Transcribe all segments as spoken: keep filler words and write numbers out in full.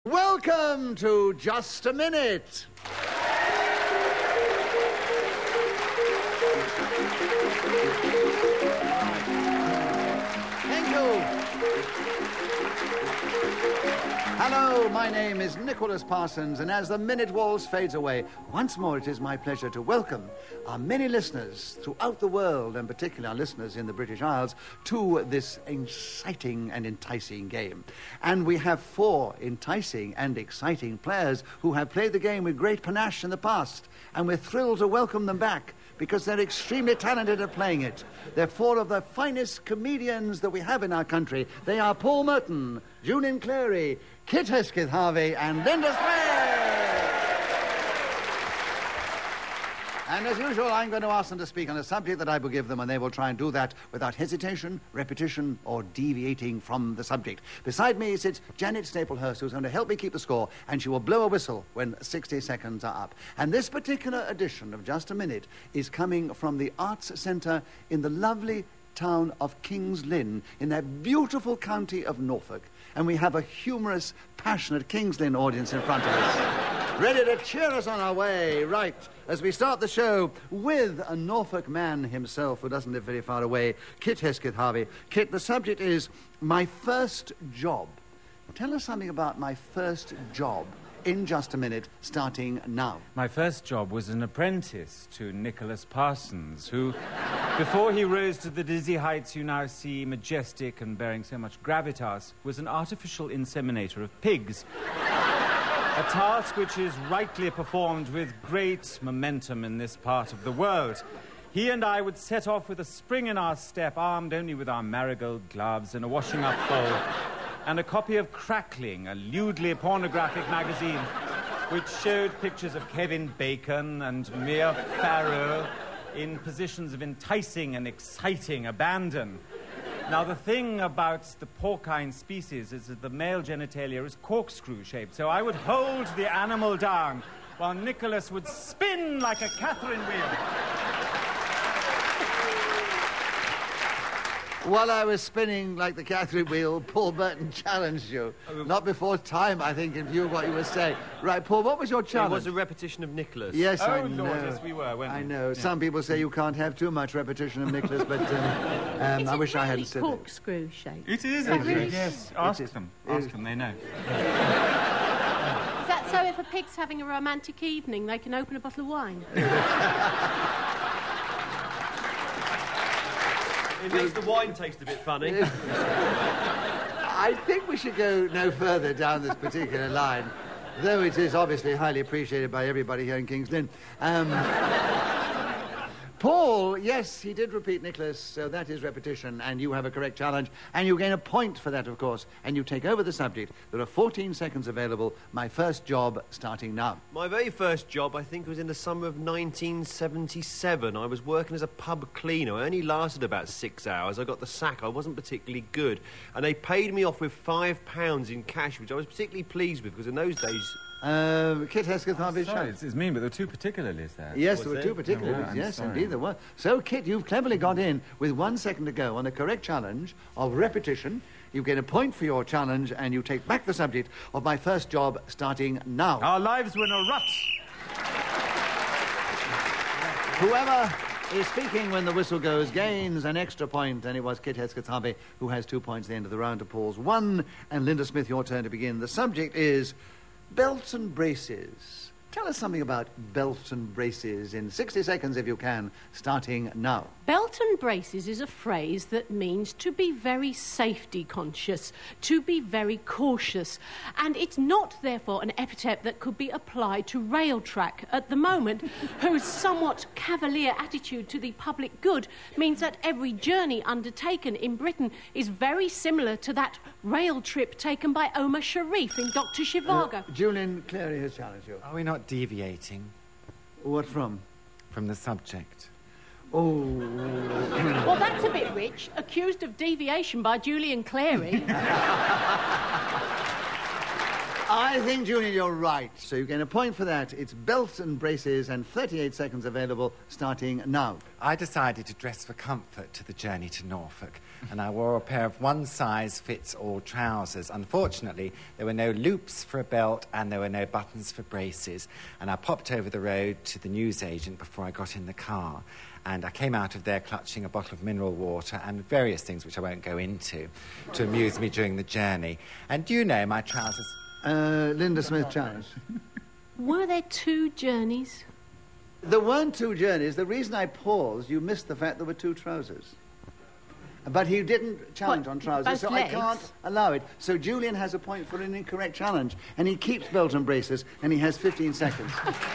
Welcome to Just a Minute. Thank you. Hello, my name is Nicholas Parsons, and as the minute waltz fades away, once more it is my pleasure to welcome our many listeners throughout the world, and particularly our listeners in the British Isles, to this exciting and enticing game. And we have four enticing and exciting players who have played the game with great panache in the past, and we're thrilled to welcome them back because they're extremely talented at playing it. They're four of the finest comedians that we have in our country. They are Paul Merton, Julian Clary, Kit Hesketh Harvey, and Linda Smith. And as usual, I'm going to ask them to speak on a subject that I will give them, and they will try and do that without hesitation, repetition, or deviating from the subject. Beside me sits Janet Staplehurst, who's going to help me keep the score, and she will blow a whistle when sixty seconds are up. And this particular edition of Just a Minute is coming from the Arts Centre in the lovely town of King's Lynn, in that beautiful county of Norfolk. And we have a humorous, passionate King's Lynn audience in front of us, ready to cheer us on our way, right, as we start the show with a Norfolk man himself who doesn't live very far away, Kit Hesketh Harvey. Kit, the subject is my first job. Tell us something about my first job in Just a Minute, starting now. My first job was an apprentice to Nicholas Parsons, who, before he rose to the dizzy heights you now see, majestic and bearing so much gravitas, was an artificial inseminator of pigs. A task which is rightly performed with great momentum in this part of the world. He and I would set off with a spring in our step, armed only with our marigold gloves and a washing-up bowl, and a copy of Crackling, a lewdly pornographic magazine, which showed pictures of Kevin Bacon and Mia Farrow in positions of enticing and exciting abandon. Now, the thing about the porcine species is that the male genitalia is corkscrew-shaped, so I would hold the animal down while Nicholas would spin like a Catherine wheel. While I was spinning like the Catherine wheel, Paul Merton challenged you. Not before time, I think, in view of what you were saying. Right, Paul, what was your challenge? It was a repetition of Nicholas. Yes, oh, I Lord, know. yes, we were, weren't we? I know. Yeah. Some people say you can't have too much repetition of Nicholas, but um, um, I wish I hadn't said that. Corkscrew shape. It is, Is that isn't it? really? Yes, ask It is. them. It Ask is. them, they know. Is that so if a pig's having a romantic evening, they can open a bottle of wine? It makes the wine taste a bit funny. I think we should go no further down this particular line, though it is obviously highly appreciated by everybody here in King's Lynn. Um, Paul, yes, he did repeat Nicholas, so that is repetition, and you have a correct challenge, and you gain a point for that, of course, and you take over the subject. There are fourteen seconds available. My first job starting now. My very first job, I think, was in the summer of nineteen seventy-seven. I was working as a pub cleaner. I only lasted about six hours. I got the sack. I wasn't particularly good. And they paid me off with five pounds in cash, which I was particularly pleased with, because in those days... Uh, Kit Hesketh Harvey. Sorry, it's, it's mean, but there were two particulars there. Yes, Was there were there? two particulars. Oh, I'm yes, sorry. indeed there were. So, Kit, you've cleverly got in with one second to go on the correct challenge of repetition. You get a point for your challenge, and you take back the subject of my first job starting now. Our lives were in a rut. Whoever is speaking when the whistle goes gains an extra point, and it was Kit Hesketh Harvey who has two points at the end of the round to Paul's one. And Linda Smith, your turn to begin. The subject is belts and braces. Tell us something about belts and braces in sixty seconds, if you can, starting now. Belt and braces is a phrase that means to be very safety conscious, to be very cautious, and it's not, therefore, an epithet that could be applied to Railtrack at the moment, whose somewhat cavalier attitude to the public good means that every journey undertaken in Britain is very similar to that rail trip taken by Omar Sharif in Doctor Zhivago. Uh, Julian Clary has challenged you. Are we not deviating What from? from the subject? Oh. Well, that's a bit rich. Accused of deviation by Julian Clary. I I think, Julian, you're right. So you gain a point for that. It's belts and braces and thirty-eight seconds available starting now. I decided to dress for comfort to the journey to Norfolk, and I wore a pair of one-size-fits-all trousers. Unfortunately, there were no loops for a belt and there were no buttons for braces, and I popped over the road to the newsagent before I got in the car. And I came out of there clutching a bottle of mineral water and various things which I won't go into to amuse me during the journey. And do you know, my trousers... Uh, Linda Smith challenge. Were there two journeys? There weren't two journeys. The reason I paused, you missed the fact there were two trousers. But he didn't challenge What, on trousers, both so legs? I can't allow it. So Julian has a point for an incorrect challenge, and he keeps belt and braces, and he has fifteen seconds.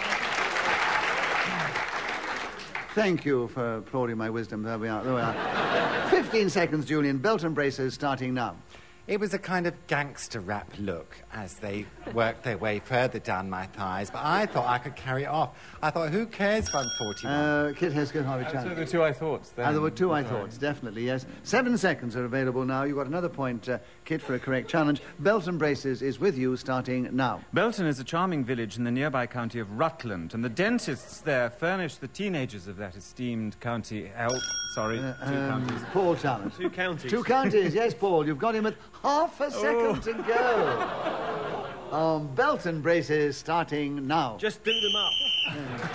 Thank you for applauding my wisdom. There we are. There we are. fifteen seconds, Julian. Belt and braces starting now. It was a kind of gangster rap look as they worked their way further down my thighs, but I thought I could carry it off. I thought, who cares if I'm forty-one? Uh, Kit Hesketh, Harvey So Challenge. the two I thought. Then. Ah, there were two I thoughts, definitely, yes. Seven seconds are available now. You've got another point, uh, Kit, for a correct challenge. Belt and braces is with you starting now. Belton is a charming village in the nearby county of Rutland, and the dentists there furnish the teenagers of that esteemed county health. Sorry, Uh, two um, counties. Paul Challenge. Two counties. Two counties, yes, Paul. You've got him at half a second Oh. to go. Um, belt and braces starting now. Just do them up.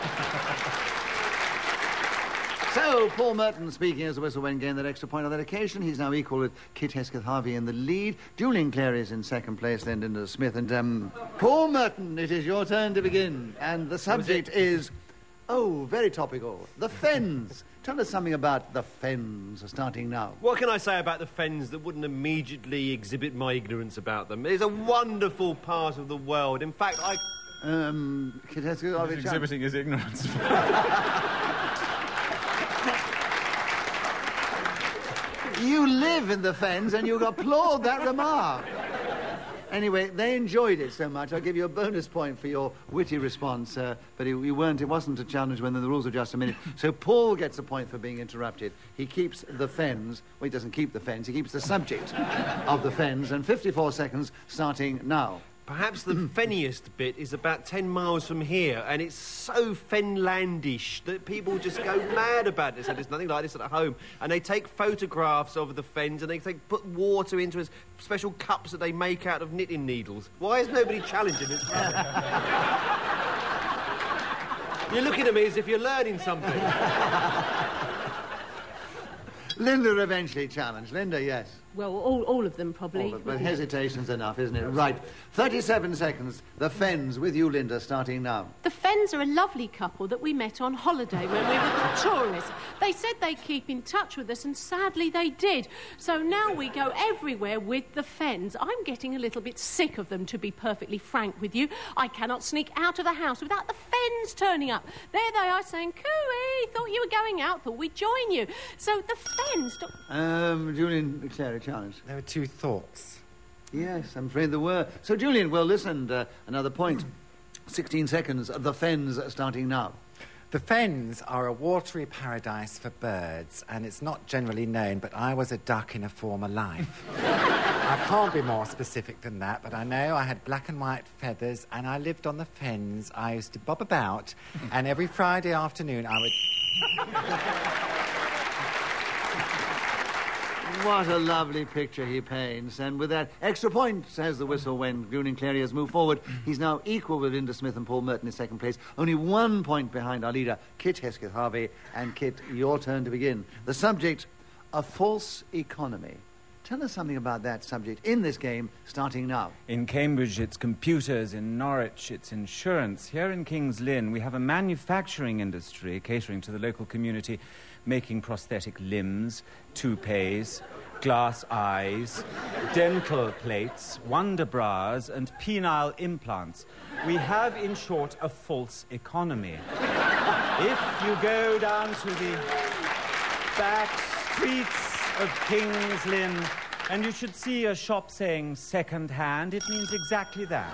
So, Paul Merton speaking as the whistle-wind gained that extra point on that occasion. He's now equal with Kit Hesketh Harvey in the lead. Julian Clary is in second place, then Linda Smith. And, um, Paul Merton, it is your turn to begin. And the subject is, oh, very topical, the Fens. Tell us something about the Fens, starting now. What can I say about the Fens that wouldn't immediately exhibit my ignorance about them? It's a wonderful part of the world. In fact, I... Um, Kit Hesketh Harvey. He's exhibiting his ignorance. You live in the Fens and you applaud that remark. Anyway, they enjoyed it so much. I'll give you a bonus point for your witty response, uh, but it, you weren't, it wasn't a challenge when the rules were just a minute. So Paul gets a point for being interrupted. He keeps the Fens. Well, he doesn't keep the Fens. He keeps the subject of the Fens. And fifty-four seconds starting now. Perhaps the fenniest bit is about ten miles from here, and it's so Fenlandish that people just go mad about it. So there's nothing like this at home. And they take photographs of the Fens, and they take, put water into as special cups that they make out of knitting needles. Why is nobody challenging this? You're looking at me as if you're learning something. Linda eventually challenged. Linda, yes. Well, all, all of them probably. All of- but hesitation's enough, isn't it? Right. thirty-seven seconds. The Fens with you, Linda, starting now. The Fens are a lovely couple that we met on holiday when we were tourists. They said they'd keep in touch with us, and sadly they did. So now we go everywhere with the Fens. I'm getting a little bit sick of them, to be perfectly frank with you. I cannot sneak out of the house without the Fens turning up. There they are saying, "Cooey, thought you were going out, thought we'd join you." So the Fens... Don't... Um, Julian Clary, challenge. There were two thoughts. Yes, I'm afraid there were. So, Julian, well, listen, uh, another point. sixteen seconds. The Fens starting now. The Fens are a watery paradise for birds, and it's not generally known, but I was a duck in a former life. I can't be more specific than that, but I know I had black and white feathers, and I lived on the Fens. I used to bob about, and every Friday afternoon I would... What a lovely picture he paints. And with that extra point, says the whistle when Julian Clary has moved forward, he's now equal with Linda Smith and Paul Merton in second place. Only one point behind our leader, Kit Hesketh Harvey. And Kit, your turn to begin. The subject, a false economy. Tell us something about that subject in this game, starting now. In Cambridge, it's computers. In Norwich, it's insurance. Here in King's Lynn, we have a manufacturing industry catering to the local community, making prosthetic limbs, toupees, glass eyes, dental plates, wonder bras, and penile implants. We have, in short, a false economy. If you go down to the back streets of King's Lynn, and you should see a shop saying second hand, it means exactly that.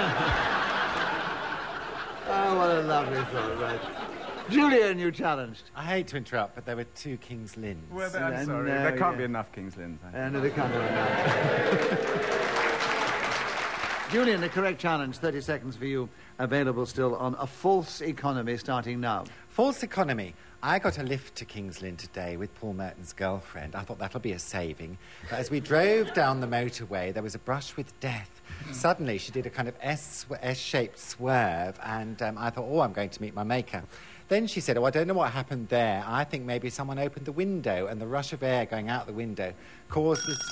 Oh, what a lovely thought, right. Julian, you challenged. I hate to interrupt, but there were two King's Lynns. Well, I'm I'm sorry, sorry. there There yeah. can't be be enough King's Lynn. And the kind of Julian, the correct challenge, thirty seconds for you, available still on A False Economy, starting now. False economy. I got a lift to Kings Lynn today with Paul Merton's girlfriend. I thought that'll be a saving. But as we drove down the motorway, there was a brush with death. Suddenly, she did a kind of S, S-shaped swerve, and um, I thought, oh, I'm going to meet my maker. Then she said, oh, I don't know what happened there. I think maybe someone opened the window, and the rush of air going out the window caused this...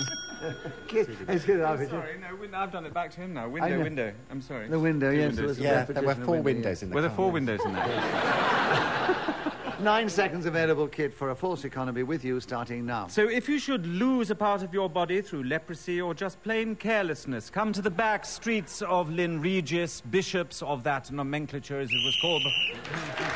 Kid, it's good, Oh, sorry, no, win- I've done it back to him now. Window, know. window. I'm sorry. The window, Two yes. windows. There was a Yeah, there were repetition of four window, windows yes. in the Were there car, four yes. windows in there? Nine seconds available, Kit, for A False Economy with you, starting now. So if you should lose a part of your body through leprosy or just plain carelessness, come to the back streets of Lynn Regis, bishops of that nomenclature, as it was called before.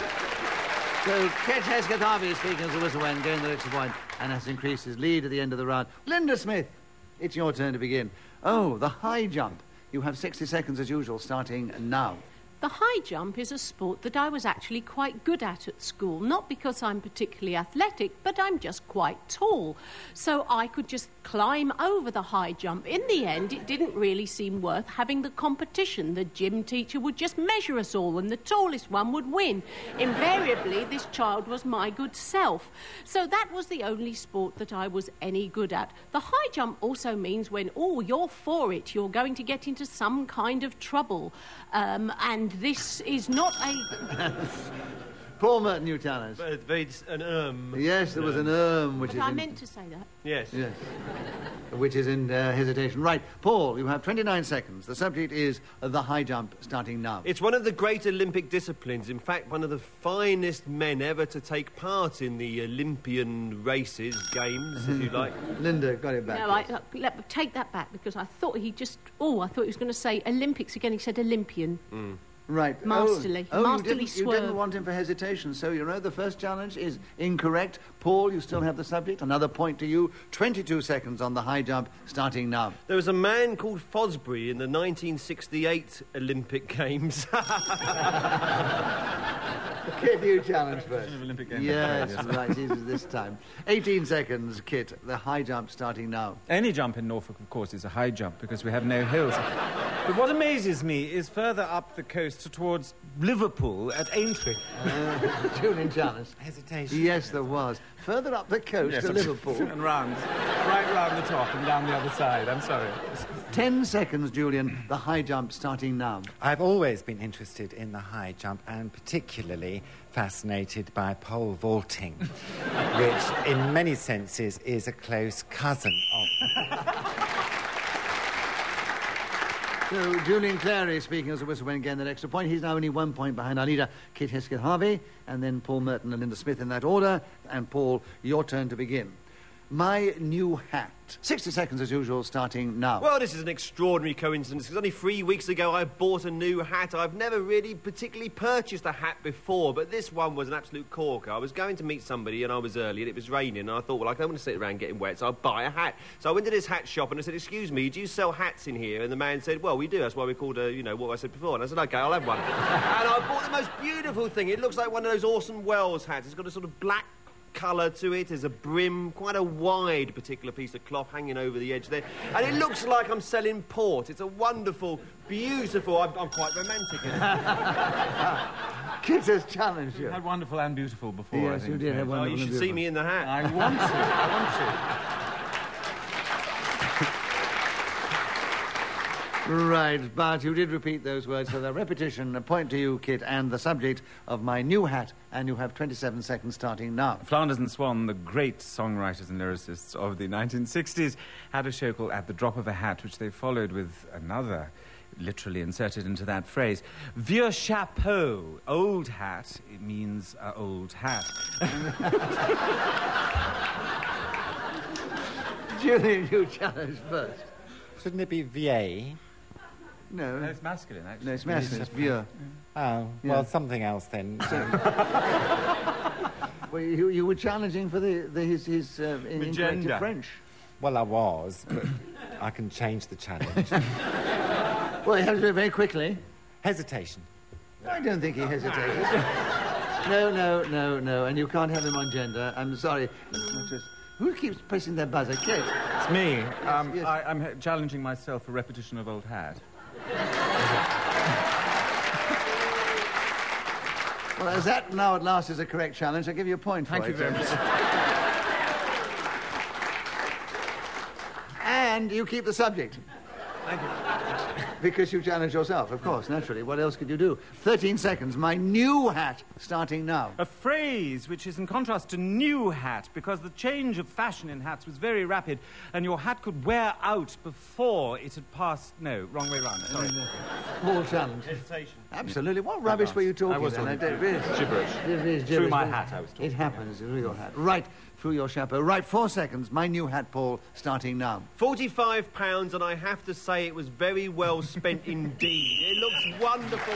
So Kit Hesketh-Harvey, speaking as a whistle when going the extra point, and has increased his lead at the end of the round. Linda Smith, it's your turn to begin. Oh, the high jump. You have sixty seconds as usual, starting now. The high jump is a sport that I was actually quite good at at school, not because I'm particularly athletic, but I'm just quite tall. So I could just climb over the high jump. In the end, it didn't really seem worth having the competition. The gym teacher would just measure us all and the tallest one would win. Invariably, this child was my good self. So that was the only sport that I was any good at. The high jump also means when, oh, you're for it, you're going to get into some kind of trouble. Um, and this is not a... Paul Merton, new challenge. Uh, very dis- an um. Yes, there was an erm, which But is I in... meant to say that. Yes. Yes. Which is in uh, hesitation. Right, Paul, you have twenty-nine seconds. The subject is uh, the high jump, starting now. It's one of the great Olympic disciplines. In fact, one of the finest men ever to take part in the Olympian races, games, if you like. Linda, got it back. No, I, yes. uh, let, take that back because I thought he just... Oh, I thought he was going to say Olympics again. He said Olympian. Mm. Right. Masterly. Oh, oh Masterly you, didn't, you swerve. didn't want him for hesitation, so you know the first challenge is incorrect. Paul, you still have the subject. Another point to you. twenty-two seconds on the high jump, starting now. There was a man called Fosbury in the nineteen sixty-eight Olympic Games. Kit, you challenge first. Olympic Games. Yes, right, it is this time. eighteen seconds, Kit. The high jump, starting now. Any jump in Norfolk, of course, is a high jump because we have no hills. But what amazes me is further up the coast towards Liverpool at Aintree. Uh, Julian challenge. Hesitation. Yes, there was. Further up the coast Yes, to I'm- Liverpool. and round. Right round the top and down the other side. I'm sorry. Ten seconds, Julian. The high jump, starting now. I've always been interested in the high jump and particularly fascinated by pole vaulting, which in many senses is a close cousin of... So, Julian Clary speaking as a whistle when again the extra point. He's now only one point behind our leader, Kit Hesketh-Harvey, and then Paul Merton and Linda Smith in that order. And Paul, your turn to begin. My new hat. sixty seconds as usual, starting now. Well, this is an extraordinary coincidence because only three weeks ago I bought a new hat. I've never really particularly purchased a hat before, but this one was an absolute corker. I was going to meet somebody and I was early and it was raining and I thought, well, I don't want to sit around getting wet, so I'll buy a hat. So I went to this hat shop and I said, excuse me, do you sell hats in here? And the man said, well, we do. That's why we called, a, you know, what I said before. And I said, OK, I'll have one. And I bought the most beautiful thing. It looks like one of those Orson Welles hats. It's got a sort of black colour to it. There's a brim, quite a wide particular piece of cloth hanging over the edge there. And it looks like I'm selling port. It's a wonderful, beautiful... I'm, I'm quite romantic in it. Kit has challenged you. You had wonderful and beautiful before, I Yes, think. you did have Oh, wonderful. you and should see beautiful. me in the hat. I want to. I want to. Right, but you did repeat those words, so the repetition, a point to you, Kit, and the subject of my new hat, and you have twenty-seven seconds starting now. Flanders and Swan, the great songwriters and lyricists of the nineteen sixties, had a show called At the Drop of a Hat, which they followed with another, literally inserted into that phrase. Vieux chapeau, old hat, it means uh, old hat. Julian, you challenge first. Shouldn't it be vieille? No, No, it's masculine, actually. no, it's masculine, it's vieux. Oh, Yeah. well, something else then. Well, you, you were challenging for the, the his, his uh, in- incorrect Magenta. French. Well, I was, but I can change the challenge. Well, you have to do it very quickly. Hesitation. I don't think he hesitated. No, no, no, no, and you can't have him on gender. I'm sorry. Just, who keeps pressing their buzzer? Kit. It's me. Um, yes. I, I'm h- challenging myself for repetition of old hat. As that now at last is a correct challenge, I give you a point for Thank it. you very much. And you keep the subject. Thank you. Because you challenge yourself, of course, naturally. What else could you do? thirteen seconds. My new hat starting now. A phrase which is in contrast to new hat, because the change of fashion in hats was very rapid, and your hat could wear out before it had passed... No, wrong way round. Sorry. Paul challenge. Hesitation. Absolutely. What rubbish were you talking I was then? talking I don't- really- gibberish. It is Through gibberish, my but hat I was talking. It happens through your hat. Right, through your chapeau. Right, four seconds. My new hat, Paul, starting now. forty-five pounds, and I have to say it was very well spent indeed. It looks wonderful.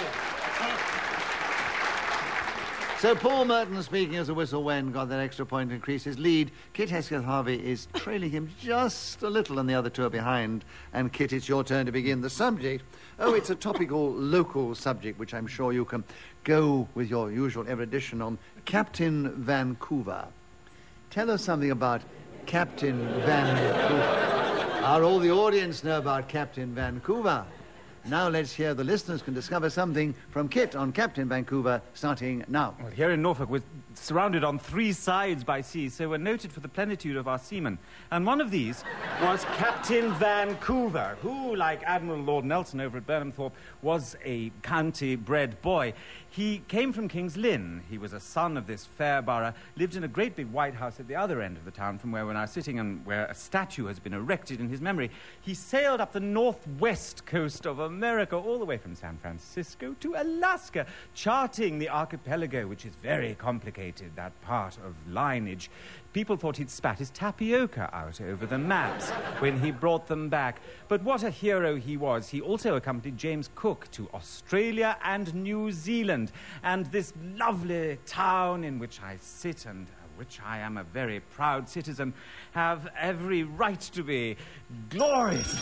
So Paul Merton speaking as a whistle when got that extra point to increase his lead. Kit Hesketh-Harvey is trailing him just a little, and the other two are behind. And Kit, it's your turn to begin. The subject, oh, it's a topical local subject, which I'm sure you can go with your usual erudition on. Captain Vancouver. Tell us something about Captain Vancouver. Our all the audience know about Captain Vancouver. Now let's hear the listeners can discover something from Kit on Captain Vancouver, starting now. Well, here in Norfolk, we're surrounded on three sides by sea, so we're noted for the plenitude of our seamen. And one of these was Captain Vancouver, who, like Admiral Lord Nelson over at Burnham Thorpe, was a county-bred boy. He came from King's Lynn. He was a son of this fair borough, lived in a great big white house at the other end of the town from where we're now sitting and where a statue has been erected in his memory. He sailed up the northwest coast of America, all the way from San Francisco to Alaska, charting the archipelago, which is very complicated, that part of lineage. People thought he'd spat his tapioca out over the maps when he brought them back. But what a hero he was. He also accompanied James Cook to Australia and New Zealand. And this lovely town in which I sit and of which I am a very proud citizen, have every right to be glorious.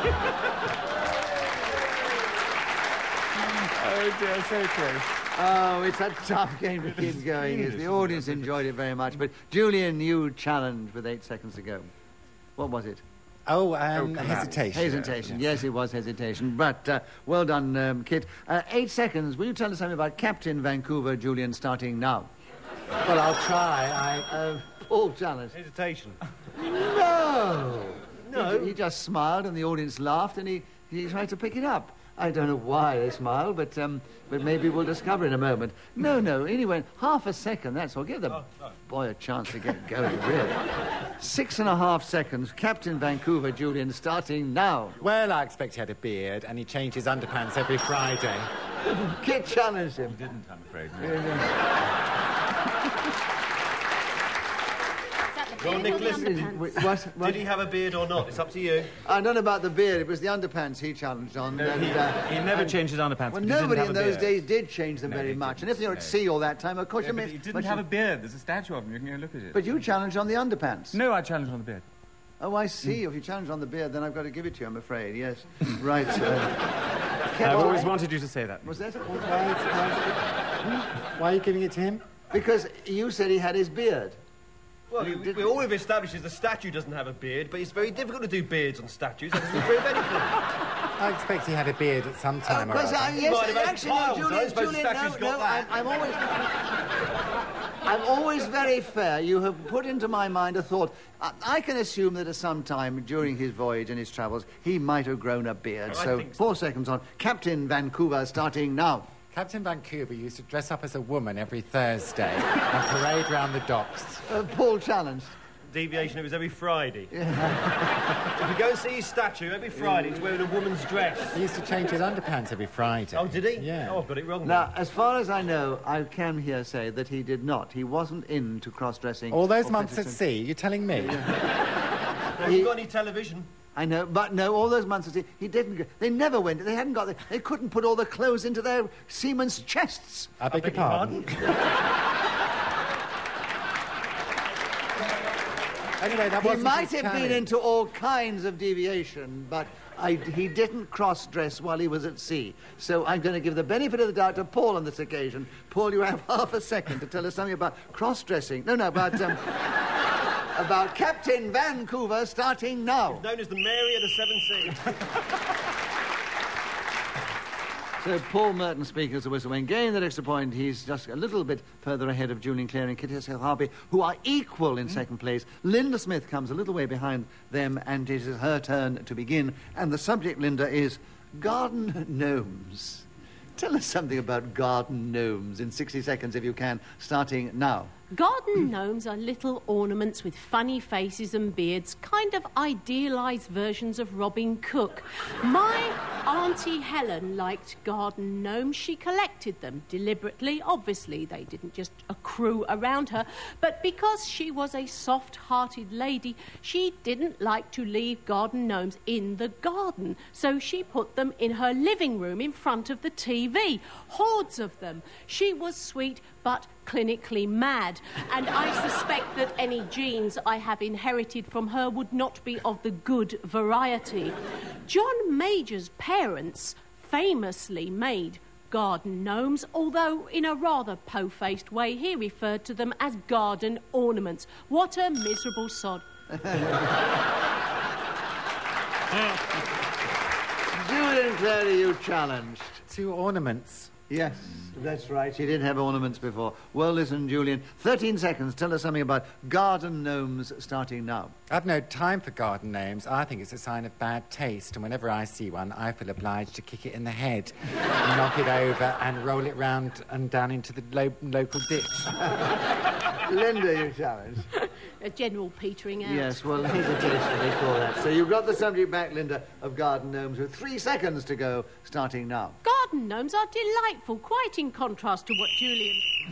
Oh dear, so close. Oh, it's a tough game to keep going. Yes, the audience enjoyed it very much. But Julian, you challenged with eight seconds to go. What was it? Oh, um, Oh, hesitation. Hesitation. Yes, it was hesitation. But uh, well done, um, Kit. Uh, eight seconds. Will you tell us something about Captain Vancouver, Julian, starting now? Well, I'll try. I... Uh, Paul challenge. Hesitation. No. No. He, he just smiled and the audience laughed and he, he tried to pick it up. I don't know why they smiled, but um, but maybe we'll discover in a moment. No, no, anyway, half a second, that's all. Give the Oh, no. boy a chance to get going, really. Six and a half seconds. Captain Vancouver, Julian, starting now. Well, I expect he had a beard, and he changed his underpants every Friday. Kit challenged him. Didn't, I'm afraid. Go on, Nicholas. What, what? Did he have a beard or not? It's up to you. I don't know about the beard. It was the underpants he challenged on. No, and, he, uh, he never and- changed his underpants. Well, but he didn't nobody have in a those beard. days did change them No, very they much. And didn't, if you're at no. sea all that time, of course Yeah, you but miss. he but didn't have a beard. There's a statue of him. You can go look at it. But you challenged on the underpants. No, I challenged on the beard. Oh, I see. If you challenge on the beard, then I've got to give it to you, I'm afraid. Yes. Right. Uh, I've always wanted you to say that. Was that? Why, why, why are you giving it to him? Because you said he had his beard. Well, we, we all we've established is the statue doesn't have a beard, but it's very difficult to do beards on statues. That doesn't prove anything. I expect he had a beard at some time Of or course, other. I, yes, might have had actually, no, piles, I Julian, suppose Julian, the no, statue's no, got that. I'm, I'm always... I'm always very fair. You have put into my mind a thought. I, I can assume that at some time during his voyage and his travels, he might have grown a beard. I so, think so. four seconds on. Captain Vancouver starting now. Captain Vancouver used to dress up as a woman every Thursday and parade round the docks. Uh, Paul challenged. Deviation, it was every Friday. if you go and see his statue, every Friday he's wearing a woman's dress. He used to change his underpants every Friday. Oh, did he? Yeah. Oh, I've got it wrong. Now, as far as I know, I can here say that he did not. He wasn't into cross-dressing. All those or months at fetishism. sea, you're telling me? then. Have you got any television? I know, but no, all those months at sea, he didn't go. They never went. They hadn't got the, they couldn't put all the clothes into their seamen's chests. I beg your pardon? Anyway, that He wasn't might his have challenge. been into all kinds of deviation, but I, he didn't cross-dress while he was at sea. So I'm going to give the benefit of the doubt to Paul on this occasion. Paul, you have half a second to tell us something about cross-dressing. No, no, about... Um, about Captain Vancouver starting now. Known as the Mary of the Seven Seas. So Paul Merton speaking as the whistle went. Gain that extra point. He's just a little bit further ahead of Julian Clary and Kitty Hesketh-Harvey, who are equal in mm. second place. Linda Smith comes a little way behind them, and it is her turn to begin. And the subject, Linda, is garden gnomes. Tell us something about garden gnomes in sixty seconds, if you can, starting now. Garden gnomes are little ornaments with funny faces and beards, kind of idealised versions of Robin Cook. My Auntie Helen liked garden gnomes. She collected them deliberately. Obviously, they didn't just accrue around her, but because she was a soft-hearted lady, she didn't like to leave garden gnomes in the garden, so she put them in her living room in front of the T V. Hordes of them. She was sweet, but clinically mad, and I suspect that any genes I have inherited from her would not be of the good variety. John Major's parents famously made garden gnomes, although in a rather po-faced way he referred to them as garden ornaments. What a miserable sod. Julian Clary, you challenged. Two ornaments. Yes, that's right. She did have ornaments before. Well, listen, Julian, thirteen seconds. Tell us something about garden gnomes starting now. I've no time for garden gnomes. I think it's a sign of bad taste, and whenever I see one, I feel obliged to kick it in the head, knock it over, and roll it round and down into the lo- local ditch. Linda, you challenged. A general petering out. Yes, well, hesitation, they call that. So you've got the subject back, Linda, of garden gnomes with three seconds to go, starting now. Garden gnomes are delightful, quite in contrast to what Julian...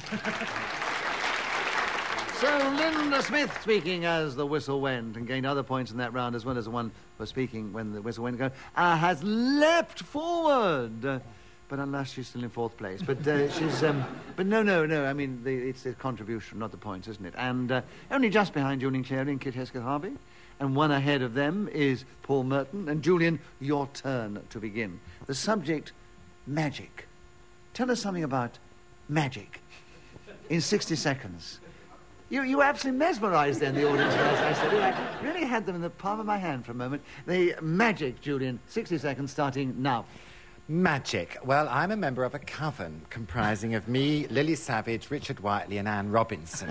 So Linda Smith, speaking as the whistle went, and gained other points in that round, as well as the one for speaking when the whistle went, uh, has leapt forward. Uh, but unless she's still in fourth place. But uh, she's... Um, but no, no, no, I mean, the, it's the contribution, not the points, isn't it? And uh, only just behind Julian Clary and Kitty Hesketh-Harvey. And one ahead of them is Paul Merton. And Julian, your turn to begin. The subject, magic. Tell us something about magic in sixty seconds. You, you were absolutely mesmerised then, the audience, as I said. I really had them in the palm of my hand for a moment. The magic, Julian, sixty seconds starting now. Magic. Well, I'm a member of a coven comprising of me, Lily Savage, Richard Whiteley and Anne Robinson.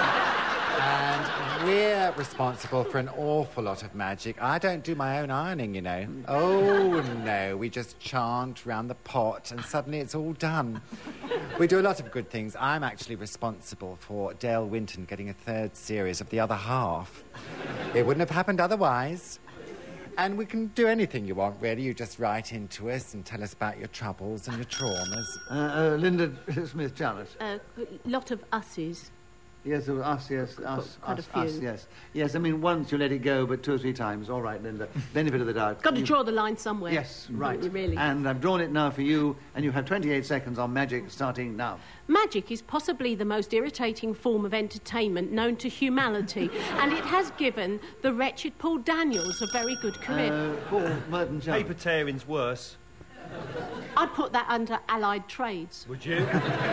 And we're responsible for an awful lot of magic. I don't do my own ironing, you know. Oh, no, we just chant round the pot and suddenly it's all done. We do a lot of good things. I'm actually responsible for Dale Winton getting a third series of The Other Half. It wouldn't have happened otherwise. And we can do anything you want, really. You just write into us and tell us about your troubles and your traumas. Uh, uh, Linda Smith, challenge. A uh, lot of us's. Yes, it was us, yes, us, Quite us, a few. us, yes. Yes, I mean, once you let it go, but two or three times. All right, Linda. Benefit of the doubt. Got to you... draw the line somewhere. Yes, right. Really. And I've drawn it now for you, and you have twenty-eight seconds on magic starting now. Magic is possibly the most irritating form of entertainment known to humanity, and it has given the wretched Paul Daniels a very good career. Uh, Paul Merton, challenge. Paper tearing's worse. I'd put that under allied trades. Would you?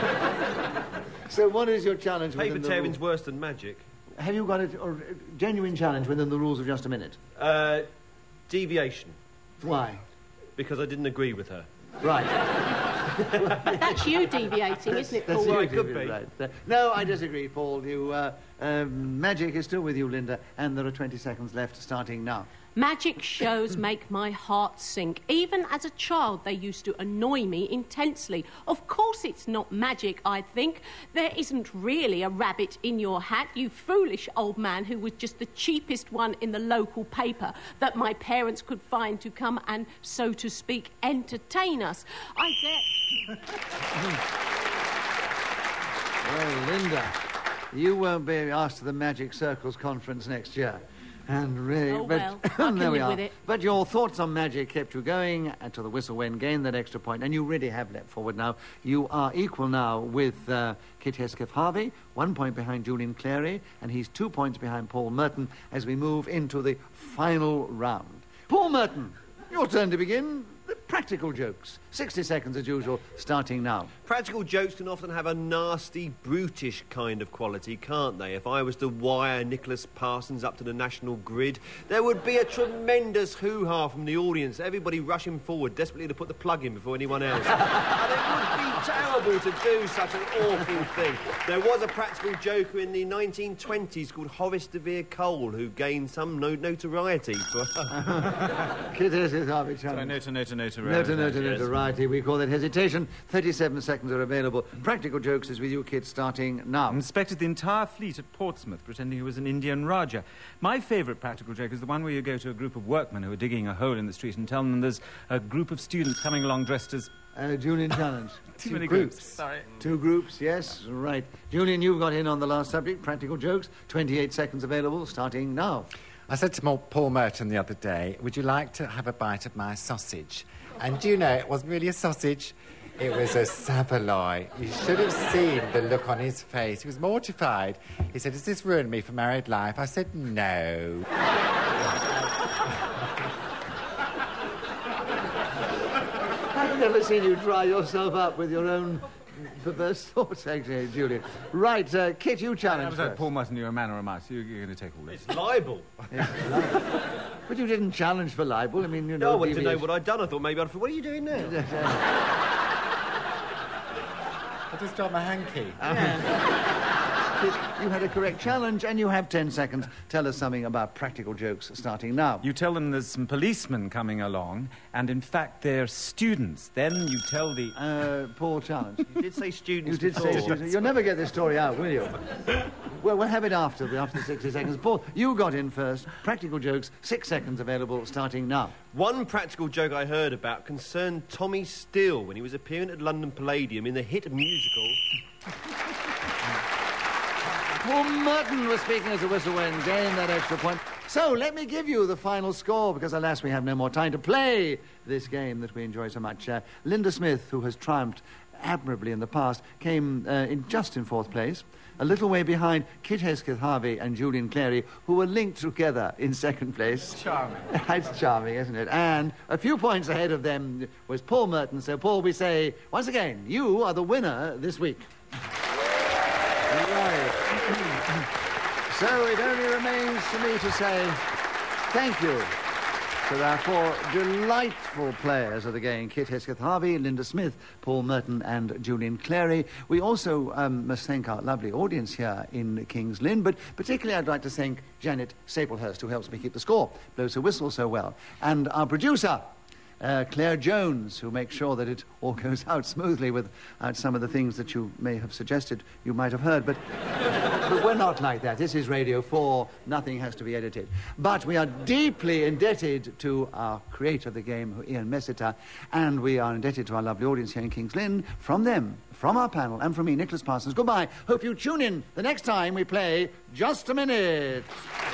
So what is your challenge Paper within the tearing's rules? worse than magic. Have you got a, a genuine challenge within the rules of just a minute? Uh, deviation. Why? Because I didn't agree with her. Right. That's you deviating, isn't it, Paul? That's Well, you, it could David, be. Right. Uh, no, I disagree, Paul. You, uh, um, magic is still with you, Linda, and there are twenty seconds left, starting now. Magic shows make my heart sink. Even as a child, they used to annoy me intensely. Of course it's not magic, I think. There isn't really a rabbit in your hat, you foolish old man who was just the cheapest one in the local paper that my parents could find to come and, so to speak, entertain us. I dare... Well, Linda, you won't be asked to the Magic Circles conference next year. And really, Oh, but well, I can there we live are. with it. But your thoughts on magic kept you going until the whistle went, gained that extra point, and you really have leapt forward now. You are equal now with uh, Kitty Hesketh-Harvey, one point behind Julian Clary, and he's two points behind Paul Merton as we move into the final round. Paul Merton, your turn to begin. The practical jokes. sixty seconds as usual, starting now. Practical jokes can often have a nasty, brutish kind of quality, can't they? If I was to wire Nicholas Parsons up to the national grid, there would be a tremendous hoo-ha from the audience, everybody rushing forward, desperately to put the plug in before anyone else. And it would be terrible to do such an awful thing. There was a practical joker in the nineteen twenties called Horace de Vere Cole, who gained some no notoriety. Kit Hesketh Harvey Sorry, Challenge. no to no to no to No to no to yes. notoriety. We call it hesitation. thirty-seven seconds are available. Practical jokes is with you, Kit, starting now. Inspected the entire fleet at Portsmouth, pretending he was an Indian Raja. My favourite practical joke is the one where you go to a group of workmen who are digging a hole in the street and tell them there's a group of students coming along dressed as... Uh, Julian Challenge. Too Two many groups. groups. Sorry. Two groups, yes, right. Julian, you got in on the last subject, practical jokes. twenty-eight seconds available, starting now. I said to Mo- Paul Merton the other day, would you like to have a bite of my sausage? And do you know, it wasn't really a sausage, it was a saveloy. You should have seen the look on his face. He was mortified. He said, has this ruined me for married life? I said, no. I've never seen you dry yourself up with your own perverse thoughts, actually, Julian. Right, uh, Kit, you I challenge was like, first. Paul Martin, you're a man or a mouse. You, you're going to take all this. It's libel. But you didn't challenge for libel. I mean, you No, know... I wanted to know deviation. what I'd done. I thought maybe I'd... What are you doing now? I just dropped my hanky. Kit, you had a correct challenge, and you have ten seconds. Tell us something about practical jokes, starting now. You tell them there's some policemen coming along, and in fact they're students. Then you tell the... Uh, Paul challenge. You did say students You did before. say students. You'll never get this story out, will you? Well, we'll have it after, after the sixty seconds. Paul, you got in first. Practical jokes, six seconds available, starting now. One practical joke I heard about concerned Tommy Steele when he was appearing at London Palladium in the hit musical... Paul Merton was speaking as a whistle went, gain that extra point. So let me give you the final score, because alas, we have no more time to play this game that we enjoy so much. Uh, Linda Smith, who has triumphed admirably in the past, came uh, in just in fourth place, a little way behind Kit Hesketh Harvey and Julian Clary, who were linked together in second place. Charming. It's charming, isn't it? And a few points ahead of them was Paul Merton. So, Paul, we say, once again, you are the winner this week. Right. So it only remains for me to say thank you to our four delightful players of the game, Kit Hesketh Harvey, Linda Smith, Paul Merton and Julian Clary. We also um, must thank our lovely audience here in King's Lynn, but particularly I'd like to thank Janet Staplehurst, who helps me keep the score, blows her whistle so well, and our producer, Uh, Claire Jones, who makes sure that it all goes out smoothly without some of the things that you may have suggested you might have heard. But, but we're not like that. This is Radio four. Nothing has to be edited. But we are deeply indebted to our creator of the game, Ian Messiter, and we are indebted to our lovely audience here in King's Lynn. From them, from our panel, and from me, Nicholas Parsons, goodbye. Hope you tune in the next time we play Just a Minute.